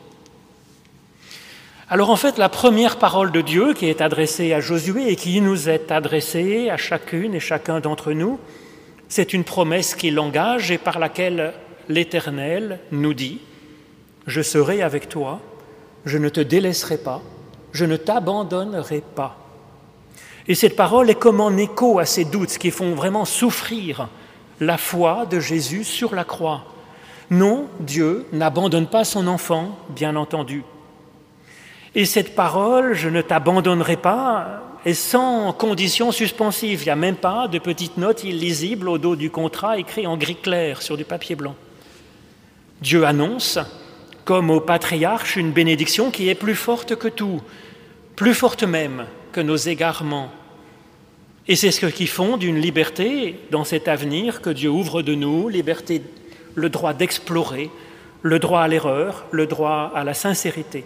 Alors en fait, la première parole de Dieu qui est adressée à Josué et qui nous est adressée à chacune et chacun d'entre nous, c'est une promesse qui l'engage et par laquelle l'Éternel nous dit « Je serai avec toi, je ne te délaisserai pas, je ne t'abandonnerai pas ». Et cette parole est comme en écho à ces doutes qui font vraiment souffrir la foi de Jésus sur la croix. Non, Dieu n'abandonne pas son enfant, bien entendu. Et cette parole, je ne t'abandonnerai pas, est sans condition suspensive. Il n'y a même pas de petites notes illisibles au dos du contrat écrit en gris clair sur du papier blanc. Dieu annonce, comme au patriarche, une bénédiction qui est plus forte que tout, plus forte même que nos égarements. Et c'est ce qui fonde une liberté dans cet avenir que Dieu ouvre de nous, liberté, le droit d'explorer, le droit à l'erreur, le droit à la sincérité.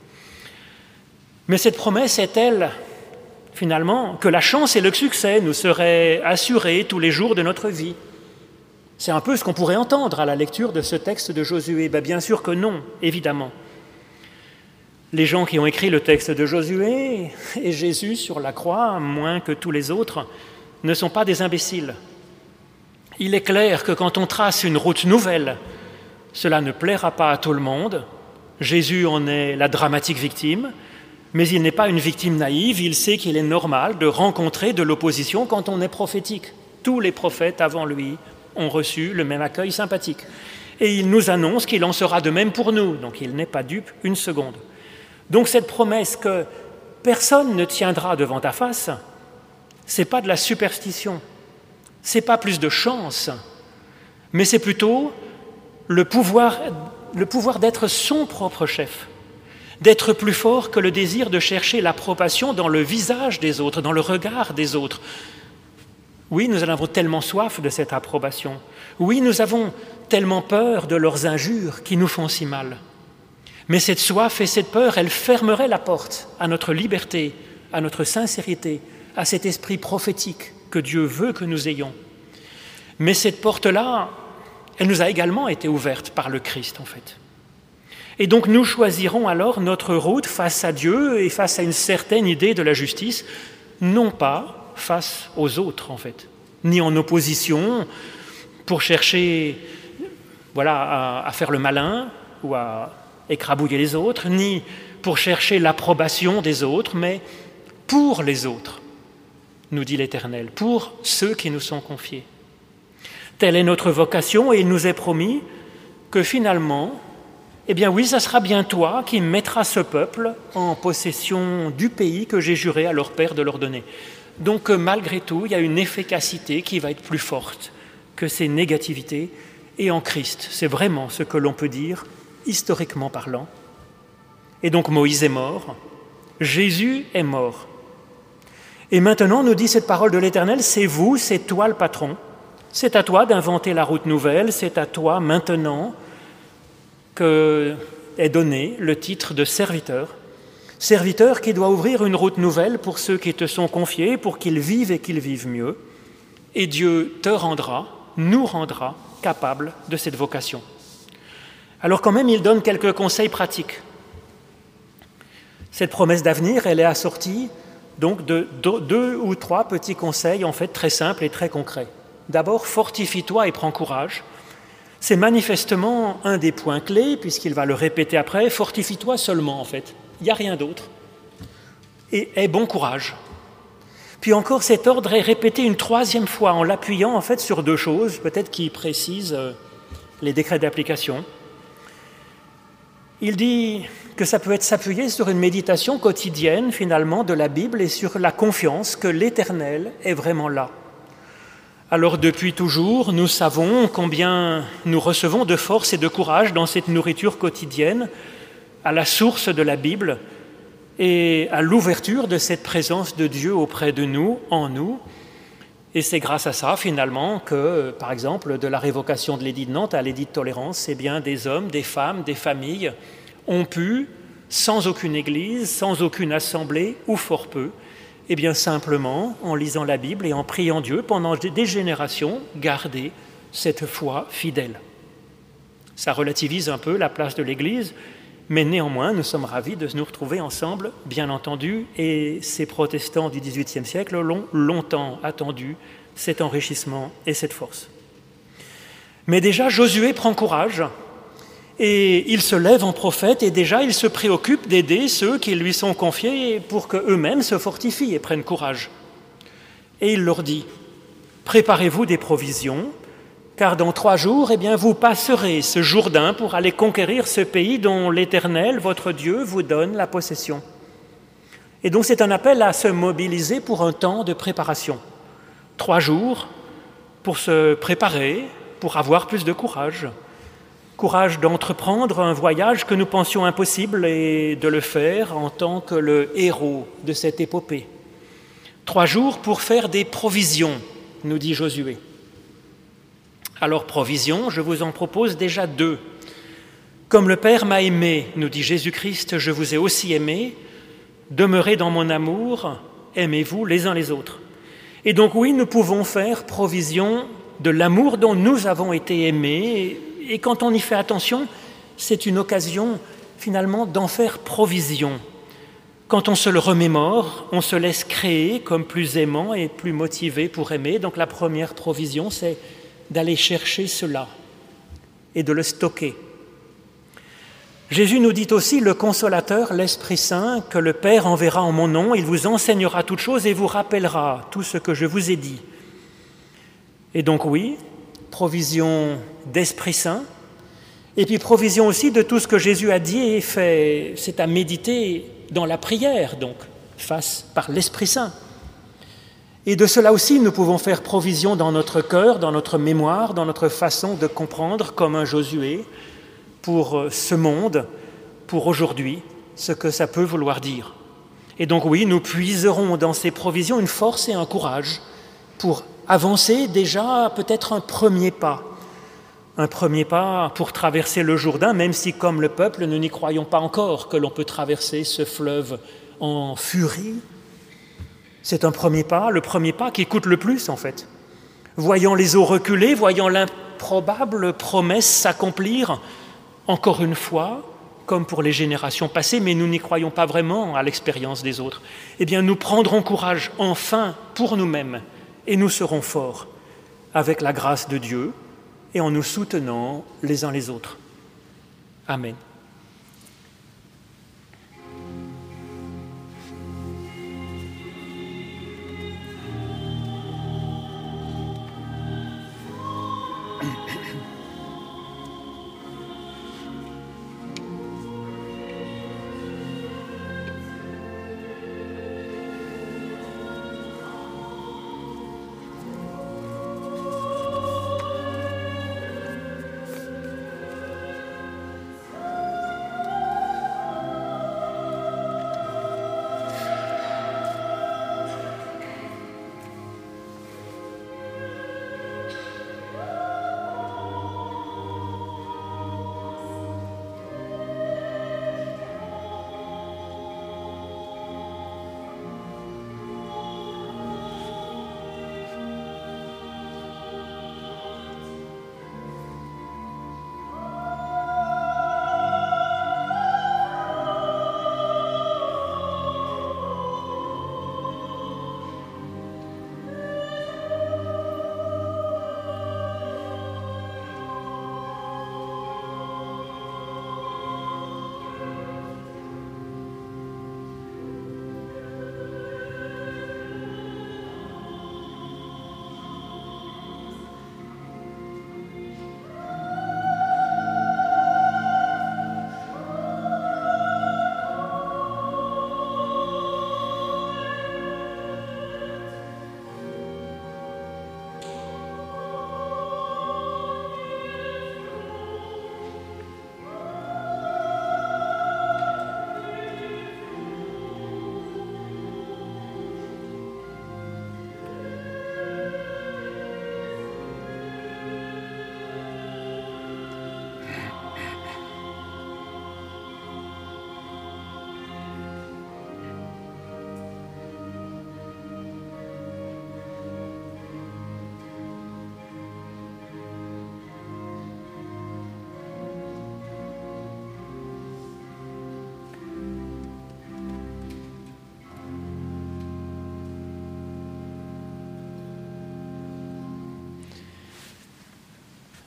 Mais cette promesse est-elle, finalement, que la chance et le succès nous seraient assurés tous les jours de notre vie? C'est un peu ce qu'on pourrait entendre à la lecture de ce texte de Josué. Ben, bien sûr que non, évidemment. Les gens qui ont écrit le texte de Josué et Jésus sur la croix, moins que tous les autres, ne sont pas des imbéciles. Il est clair que quand on trace une route nouvelle, cela ne plaira pas à tout le monde. Jésus en est la dramatique victime, mais il n'est pas une victime naïve, il sait qu'il est normal de rencontrer de l'opposition quand on est prophétique. Tous les prophètes avant lui ont reçu le même accueil sympathique. Et il nous annonce qu'il en sera de même pour nous, donc il n'est pas dupe une seconde. Donc cette promesse que personne ne tiendra devant ta face, ce n'est pas de la superstition, ce n'est pas plus de chance, mais c'est plutôt le pouvoir, le pouvoir d'être son propre chef, d'être plus fort que le désir de chercher l'approbation dans le visage des autres, dans le regard des autres. Oui, nous en avons tellement soif de cette approbation. Oui, nous avons tellement peur de leurs injures qui nous font si mal. Mais cette soif et cette peur, elles fermeraient la porte à notre liberté, à notre sincérité, à cet esprit prophétique que Dieu veut que nous ayons. Mais cette porte-là, elle nous a également été ouverte par le Christ, en fait. Et donc nous choisirons alors notre route face à Dieu et face à une certaine idée de la justice, non pas face aux autres, en fait, ni en opposition pour chercher voilà, à, à faire le malin ou à écrabouiller les autres, ni pour chercher l'approbation des autres, mais pour les autres, nous dit l'Éternel, pour ceux qui nous sont confiés. Telle est notre vocation et il nous est promis que finalement, eh bien oui, ça sera bien toi qui mettras ce peuple en possession du pays que j'ai juré à leur père de leur donner. Donc malgré tout, il y a une efficacité qui va être plus forte que ces négativités. Et en Christ, c'est vraiment ce que l'on peut dire, historiquement parlant. Et donc Moïse est mort, Jésus est mort. Et maintenant, nous dit cette parole de l'Éternel, c'est vous, c'est toi le patron. C'est à toi d'inventer la route nouvelle, c'est à toi maintenant que est donné le titre de serviteur. Serviteur qui doit ouvrir une route nouvelle pour ceux qui te sont confiés, pour qu'ils vivent et qu'ils vivent mieux. Et Dieu te rendra, nous rendra capables de cette vocation. Alors quand même, il donne quelques conseils pratiques. Cette promesse d'avenir, elle est assortie donc de deux ou trois petits conseils en fait très simples et très concrets. D'abord, fortifie-toi et prends courage. C'est manifestement un des points clés, puisqu'il va le répéter après, fortifie-toi seulement en fait, il n'y a rien d'autre. Et aie bon courage. Puis encore, cet ordre est répété une troisième fois en l'appuyant en fait sur deux choses, peut-être qui précisent les décrets d'application. Il dit que ça peut être s'appuyer sur une méditation quotidienne finalement de la Bible et sur la confiance que l'Éternel est vraiment là. Alors depuis toujours, nous savons combien nous recevons de force et de courage dans cette nourriture quotidienne, à la source de la Bible et à l'ouverture de cette présence de Dieu auprès de nous, en nous. Et c'est grâce à ça, finalement, que, par exemple, de la révocation de l'édit de Nantes à l'édit de tolérance, eh bien, des hommes, des femmes, des familles ont pu, sans aucune église, sans aucune assemblée, ou fort peu, eh bien, simplement, en lisant la Bible et en priant Dieu, pendant des générations, garder cette foi fidèle. Ça relativise un peu la place de l'Église, mais néanmoins, nous sommes ravis de nous retrouver ensemble, bien entendu, et ces protestants du dix-huitième siècle l'ont longtemps attendu, cet enrichissement et cette force. Mais déjà, Josué prend courage, et il se lève en prophète, et déjà, il se préoccupe d'aider ceux qui lui sont confiés pour qu'eux-mêmes se fortifient et prennent courage. Et il leur dit, « Préparez-vous des provisions, car dans trois jours, eh bien, vous passerez ce Jourdain pour aller conquérir ce pays dont l'Éternel, votre Dieu, vous donne la possession. » Et donc c'est un appel à se mobiliser pour un temps de préparation. Trois jours pour se préparer, pour avoir plus de courage. Courage d'entreprendre un voyage que nous pensions impossible et de le faire en tant que le héros de cette épopée. Trois jours pour faire des provisions, nous dit Josué. Alors, provisions, je vous en propose déjà deux. Comme le Père m'a aimé, nous dit Jésus-Christ, je vous ai aussi aimé. Demeurez dans mon amour, aimez-vous les uns les autres. Et donc oui, nous pouvons faire provision de l'amour dont nous avons été aimés. Et quand on y fait attention, c'est une occasion finalement d'en faire provision. Quand on se le remémore, on se laisse créer comme plus aimant et plus motivé pour aimer. Donc la première provision, c'est d'aller chercher cela et de le stocker. Jésus nous dit aussi, le Consolateur, l'Esprit Saint, que le Père enverra en mon nom, il vous enseignera toutes choses et vous rappellera tout ce que je vous ai dit. Et donc oui, provision d'Esprit Saint, et puis provision aussi de tout ce que Jésus a dit et fait, c'est à méditer dans la prière, donc, face par l'Esprit Saint. Et de cela aussi, nous pouvons faire provision dans notre cœur, dans notre mémoire, dans notre façon de comprendre, comme un Josué, pour ce monde, pour aujourd'hui, ce que ça peut vouloir dire. Et donc oui, nous puiserons dans ces provisions une force et un courage pour avancer déjà peut-être un premier pas. Un premier pas pour traverser le Jourdain, même si, comme le peuple, nous n'y croyons pas encore que l'on peut traverser ce fleuve en furie. C'est un premier pas, le premier pas qui coûte le plus en fait. Voyant les eaux reculer, voyant l'improbable promesse s'accomplir, encore une fois, comme pour les générations passées, mais nous n'y croyons pas vraiment à l'expérience des autres, eh bien nous prendrons courage enfin pour nous-mêmes et nous serons forts avec la grâce de Dieu et en nous soutenant les uns les autres. Amen.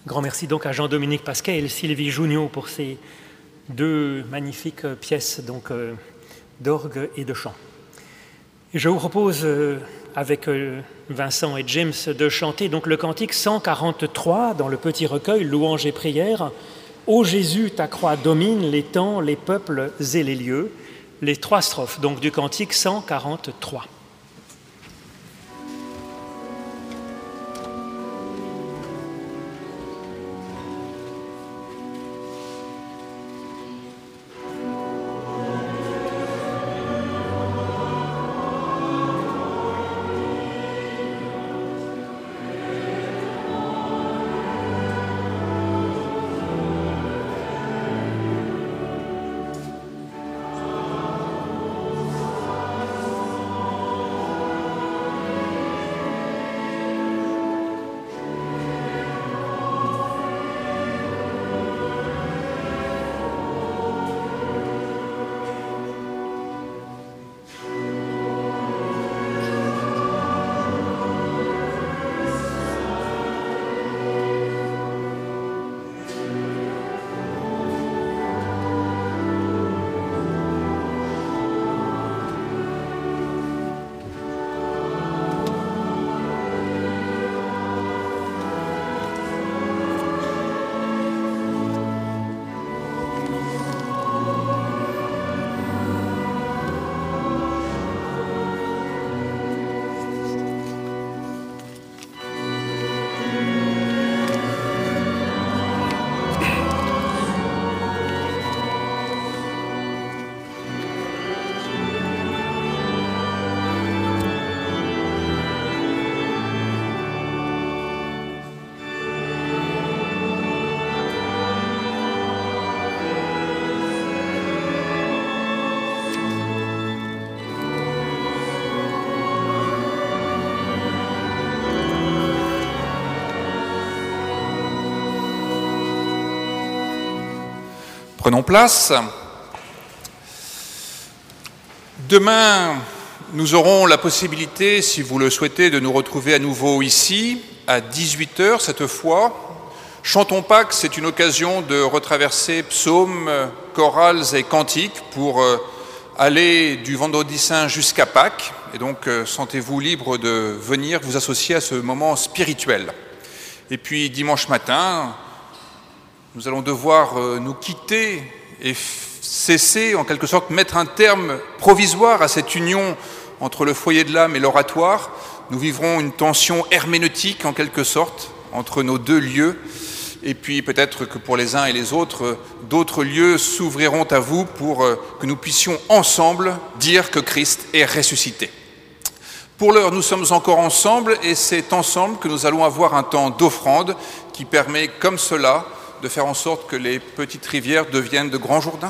Grand merci donc à Jean-Dominique Pasquet et Sylvie Junio pour ces deux magnifiques pièces donc, euh, d'orgue et de chant. Et je vous propose, euh, avec euh, Vincent et James, de chanter donc le cantique cent quarante-trois dans le petit recueil Louanges et prières. Ô Jésus, ta croix domine les temps, les peuples et les lieux. Les trois strophes donc du cantique cent quarante-trois. Prenons place. Demain, nous aurons la possibilité, si vous le souhaitez, de nous retrouver à nouveau ici, à dix-huit heures cette fois. Chantons Pâques, c'est une occasion de retraverser psaumes, chorales et cantiques pour aller du Vendredi Saint jusqu'à Pâques. Et donc, sentez-vous libre de venir vous associer à ce moment spirituel. Et puis, dimanche matin, nous allons devoir nous quitter et cesser, en quelque sorte, mettre un terme provisoire à cette union entre le foyer de l'âme et l'oratoire. Nous vivrons une tension herméneutique, en quelque sorte, entre nos deux lieux. Et puis peut-être que pour les uns et les autres, d'autres lieux s'ouvriront à vous pour que nous puissions ensemble dire que Christ est ressuscité. Pour l'heure, nous sommes encore ensemble et c'est ensemble que nous allons avoir un temps d'offrande qui permet, comme cela, de faire en sorte que les petites rivières deviennent de grands Jourdains.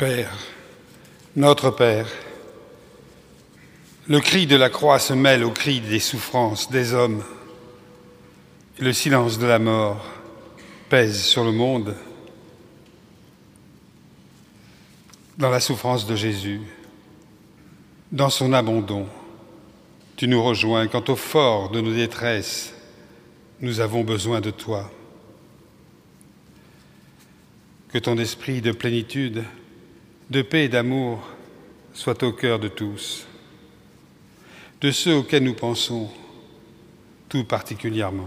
Père, notre Père, le cri de la croix se mêle au cri des souffrances des hommes. Et le silence de la mort pèse sur le monde. Dans la souffrance de Jésus, dans son abandon, tu nous rejoins quand au fort de nos détresses, nous avons besoin de toi. Que ton esprit de plénitude, de paix et d'amour soit au cœur de tous, de ceux auxquels nous pensons tout particulièrement.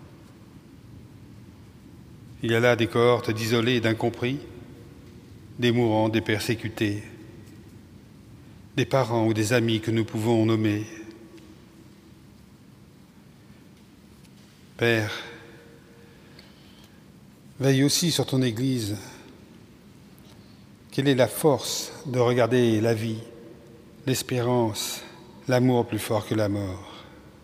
Il y a là des cohortes d'isolés et d'incompris, des mourants, des persécutés, des parents ou des amis que nous pouvons nommer. Père, veille aussi sur ton Église. Quelle est la force de regarder la vie, l'espérance, l'amour plus fort que la mort?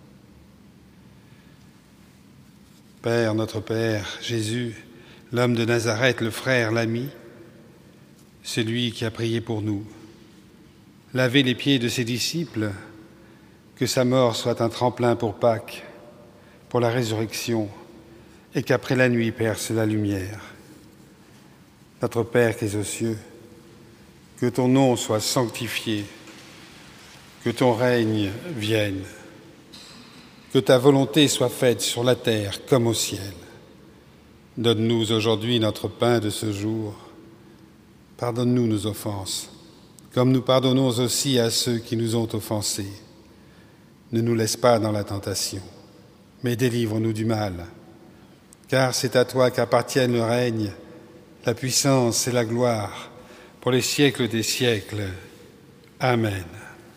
Père, notre Père, Jésus, l'homme de Nazareth, le frère, l'ami, celui qui a prié pour nous, lavez les pieds de ses disciples, que sa mort soit un tremplin pour Pâques, pour la résurrection, et qu'après la nuit perce la lumière. Notre Père qui es aux cieux, que ton nom soit sanctifié, que ton règne vienne, que ta volonté soit faite sur la terre comme au ciel. Donne-nous aujourd'hui notre pain de ce jour. Pardonne-nous nos offenses, comme nous pardonnons aussi à ceux qui nous ont offensés. Ne nous laisse pas dans la tentation, mais délivre-nous du mal. Car c'est à toi qu'appartiennent le règne, la puissance et la gloire, pour les siècles des siècles. Amen.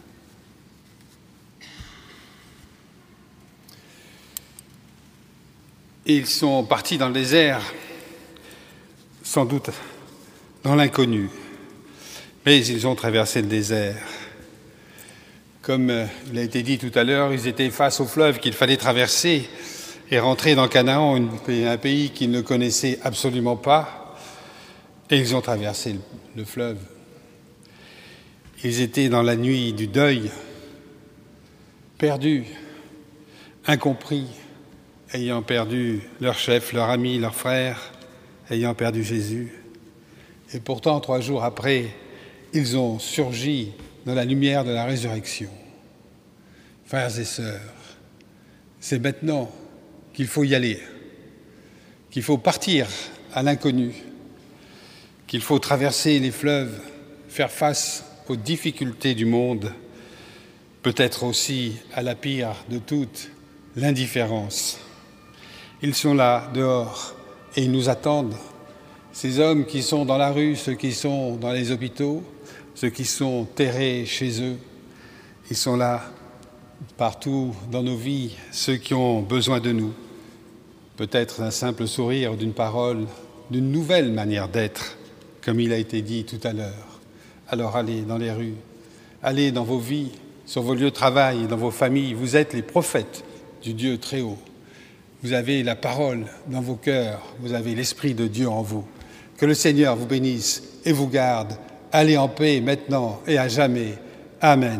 Ils sont partis dans le désert, sans doute dans l'inconnu, mais ils ont traversé le désert. Comme il a été dit tout à l'heure, ils étaient face au fleuve qu'il fallait traverser et rentrer dans Canaan, un pays qu'ils ne connaissaient absolument pas, et ils ont traversé le fleuve. Ils étaient dans la nuit du deuil, perdus, incompris, ayant perdu leur chef, leur ami, leur frère, ayant perdu Jésus. Et pourtant, trois jours après, ils ont surgi dans la lumière de la résurrection. Frères et sœurs, c'est maintenant qu'il faut y aller, qu'il faut partir à l'inconnu, qu'il faut traverser les fleuves, faire face aux difficultés du monde, peut-être aussi à la pire de toutes, l'indifférence. Ils sont là, dehors, et ils nous attendent. Ces hommes qui sont dans la rue, ceux qui sont dans les hôpitaux, ceux qui sont terrés chez eux, ils sont là, partout dans nos vies, ceux qui ont besoin de nous. Peut-être d'un simple sourire, d'une parole, d'une nouvelle manière d'être, comme il a été dit tout à l'heure. Alors allez dans les rues, allez dans vos vies, sur vos lieux de travail, dans vos familles. Vous êtes les prophètes du Dieu très haut. Vous avez la parole dans vos cœurs, vous avez l'Esprit de Dieu en vous. Que le Seigneur vous bénisse et vous garde. Allez en paix maintenant et à jamais. Amen.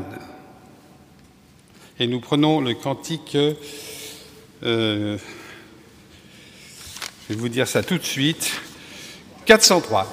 Et nous prenons le cantique, euh, je vais vous dire ça tout de suite, quatre cent trois.